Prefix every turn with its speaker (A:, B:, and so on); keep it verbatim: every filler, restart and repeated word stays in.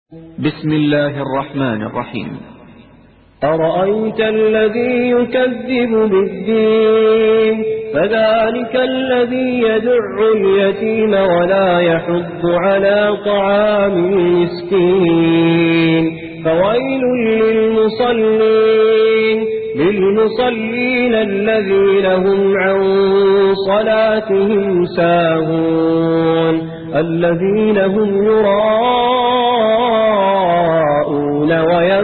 A: بسم الله الرحمن الرحيم.
B: أرأيت الذي يكذب بالدين فذلك الذي يدع اليتيم ولا يحض على طعام المسكين فويل للمصلين للمصلين الذين هم عن صلاتهم ساهون الذين هم يراءون ويمنعون